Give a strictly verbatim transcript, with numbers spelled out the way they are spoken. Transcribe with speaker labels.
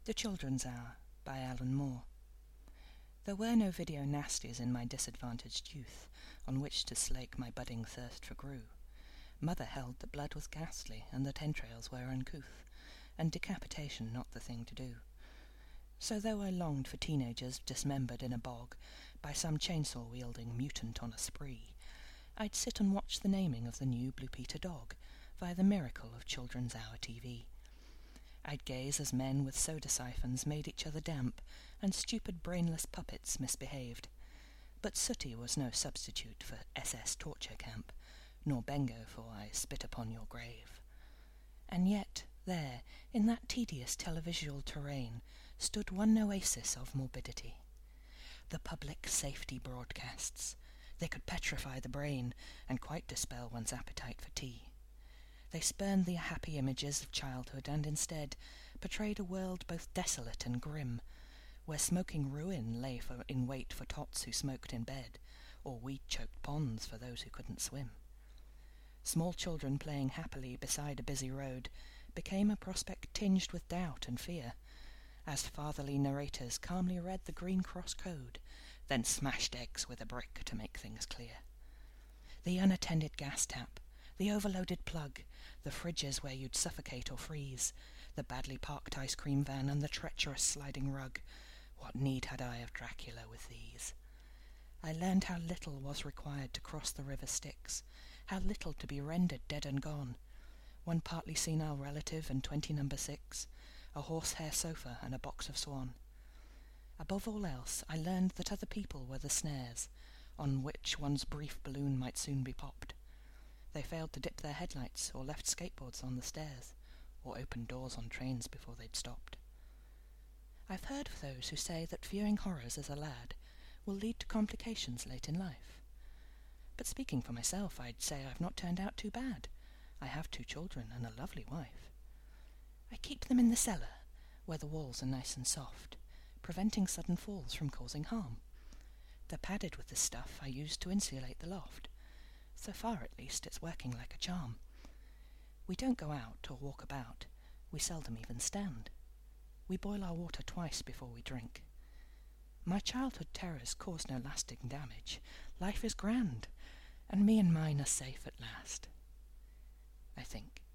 Speaker 1: The Children's Hour by Alan Moore. There were no video nasties in my disadvantaged youth on which to slake my budding thirst for grue. Mother held that blood was ghastly and that entrails were uncouth, and decapitation not the thing to do. So though I longed for teenagers dismembered in a bog by some chainsaw-wielding mutant on a spree, I'd sit and watch the naming of the new Blue Peter dog via the miracle of Children's Hour T V. I'd gaze as men with soda siphons made each other damp, and stupid brainless puppets misbehaved. But Sooty was no substitute for S S Torture Camp, nor Bengo for I Spit Upon Your Grave. And yet, there, in that tedious televisual terrain, stood one oasis of morbidity. The public safety broadcasts. They could petrify the brain, and quite dispel one's appetite for tea. They spurned the happy images of childhood and instead portrayed a world both desolate and grim, where smoking ruin lay for, in wait for tots who smoked in bed, or weed-choked ponds for those who couldn't swim. Small children playing happily beside a busy road became a prospect tinged with doubt and fear, as fatherly narrators calmly read the Green Cross code, then smashed eggs with a brick to make things clear. The unattended gas tap, the overloaded plug, the fridges where you'd suffocate or freeze, the badly parked ice cream van and the treacherous sliding rug. What need had I of Dracula with these? I learned how little was required to cross the river Styx, how little to be rendered dead and gone. One partly senile relative and twenty number six, a horsehair sofa and a box of Swan. Above all else, I learned that other people were the snares, on which one's brief balloon might soon be popped. They failed to dip their headlights, or left skateboards on the stairs, or opened doors on trains before they'd stopped. I've heard of those who say that viewing horrors as a lad will lead to complications late in life. But speaking for myself, I'd say I've not turned out too bad. I have two children and a lovely wife. I keep them in the cellar, where the walls are nice and soft, preventing sudden falls from causing harm. They're padded with the stuff I use to insulate the loft. So far, at least, it's working like a charm. We don't go out or walk about. We seldom even stand. We boil our water twice before we drink. My childhood terrors cause no lasting damage. Life is grand, and me and mine are safe at last. I think.